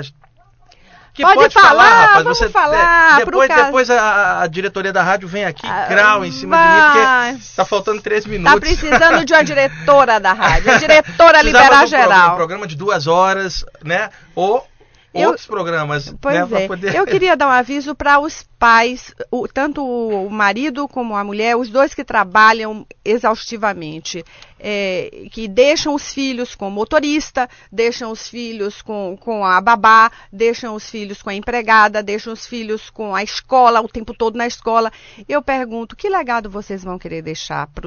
Que pode, pode falar, falar, rapaz. Vamos você, falar. É, depois depois a, a diretoria da rádio vem aqui, ah, crau em cima vai. de mim, porque tá faltando três minutos. Tá precisando de uma diretora da rádio. A diretora liberar geral. Programa, um programa de duas horas, né? Ou eu, outros programas. Pois né, é. Poder... Eu queria dar um aviso para os pais, o, tanto o marido como a mulher, os dois que trabalham exaustivamente. É, que deixam os filhos com o motorista, deixam os filhos com, com a babá, deixam os filhos com a empregada, deixam os filhos com a escola, o tempo todo na escola. Eu pergunto, que legado vocês vão querer deixar para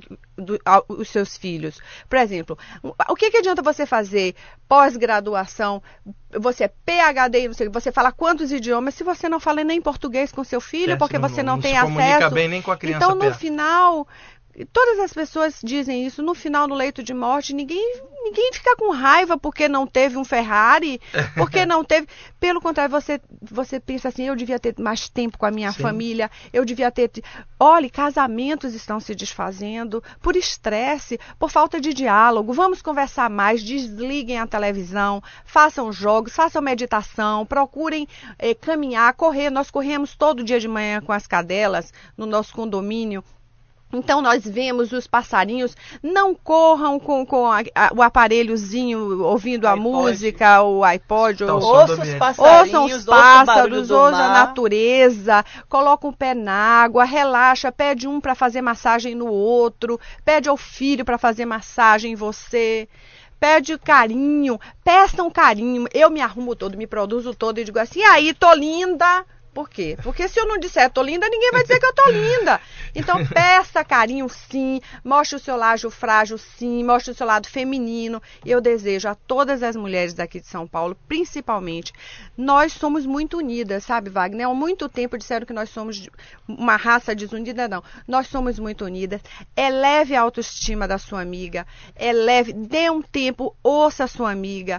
os seus filhos? Por exemplo, o que, que adianta você fazer pós-graduação, você é P H D, não sei, você fala quantos idiomas, se você não fala nem português com seu filho, é, porque não, você não, não tem se acesso. Comunica bem nem com a criança então, no perto. final... todas as pessoas dizem isso, no final, no leito de morte, ninguém, ninguém fica com raiva porque não teve um Ferrari, porque não teve... Pelo contrário, você, você pensa assim, eu devia ter mais tempo com a minha Sim. família, eu devia ter... Olha, casamentos estão se desfazendo por estresse, por falta de diálogo. Vamos conversar mais, desliguem a televisão, façam jogos, façam meditação, procurem eh, caminhar, correr. Nós corremos todo dia de manhã com as cadelas no nosso condomínio. Então, nós vemos os passarinhos, não corram com, com a, a, o aparelhozinho, ouvindo a iPod. música, o iPod, Então, ou, som do Ouça os ambiente. passarinhos, ouçam os ouça o barulho pássaros, do ouça a mar. natureza, coloca o pé na água, relaxa, pede um para fazer massagem no outro, pede ao filho para fazer massagem em você. Pede carinho, peçam carinho. Eu me arrumo todo, me produzo todo e digo assim, e aí, tô linda... Por quê? Porque se eu não disser tô linda, ninguém vai dizer que eu tô linda. Então, peça carinho sim, mostre o seu lado frágil sim, mostre o seu lado feminino. E eu desejo a todas as mulheres daqui de São Paulo, principalmente, nós somos muito unidas, sabe, Wagner? Há muito tempo disseram que nós somos uma raça desunida, não. Nós somos muito unidas. Eleve a autoestima da sua amiga, eleve, dê um tempo, ouça a sua amiga.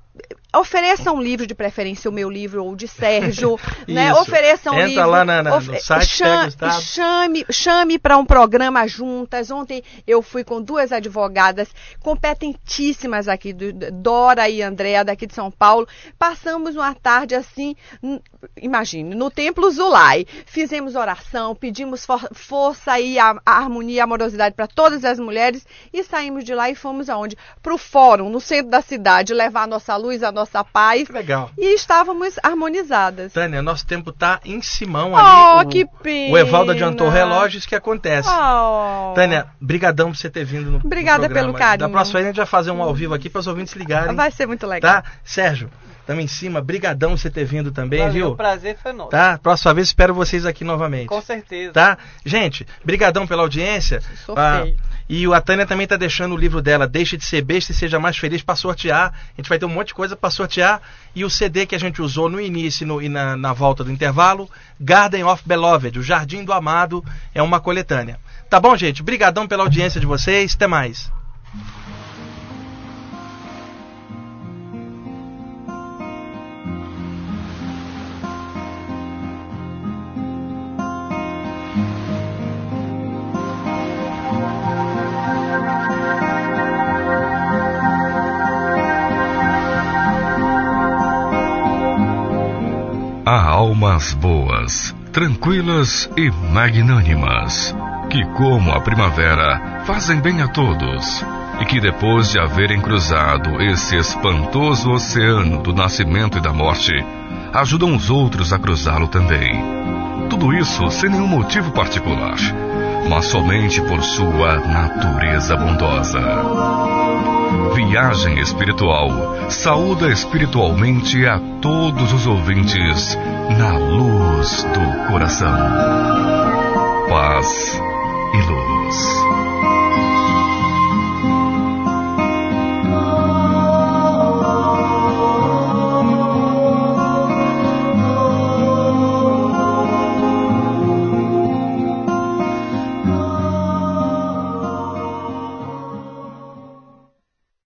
Ofereça um livro, de preferência o meu livro ou o de Sérgio, né? Ofereça um Entra livro. lá na, na, of... no site, chame, pega os dados. Chame, chame para um programa juntas. Ontem eu fui com duas advogadas competentíssimas aqui, do, Dora e Andréa, daqui de São Paulo. Passamos uma tarde assim, imagine, no Templo Zulai. Fizemos oração, pedimos for, força e a, a harmonia e a amorosidade para todas as mulheres e saímos de lá e fomos aonde? Para o fórum, no centro da cidade, levar a nossa luz, a nossa paz. Legal. E estávamos harmonizadas. Tânia, nosso tempo tá em Simão Oh, ali. O, que pena. o Evaldo adiantou o relógio, isso que acontece. Oh. Tânia, brigadão por você ter vindo no Obrigada no programa. pelo carinho. Da próxima vez a gente vai fazer um ao vivo aqui para os ouvintes ligarem. Vai ser muito legal. Tá? Sérgio, estamos em cima. Brigadão por você ter vindo também, Valeu, viu? O prazer foi nosso. Tá? Próxima vez espero vocês aqui novamente. Com certeza. Tá? Gente, brigadão pela audiência. Sou Ah, feio. e a Tânia também tá deixando o livro dela, Deixe de Ser Besta e Seja Mais Feliz, para sortear. A gente vai ter um monte de coisa para sortear. E o C D que a gente usou no início e, no, e na, na volta do intervalo, Garden of Beloved, o Jardim do Amado, é uma coletânea. Tá bom, gente? Brigadão pela audiência de vocês. Até mais. Há almas boas, tranquilas e magnânimas, que, como a primavera, fazem bem a todos, e que, depois de haverem cruzado esse espantoso oceano do nascimento e da morte, ajudam os outros a cruzá-lo também. Tudo isso sem nenhum motivo particular, mas somente por sua natureza bondosa. Viagem Espiritual saúda espiritualmente a todos os ouvintes na luz do coração. Paz e luz.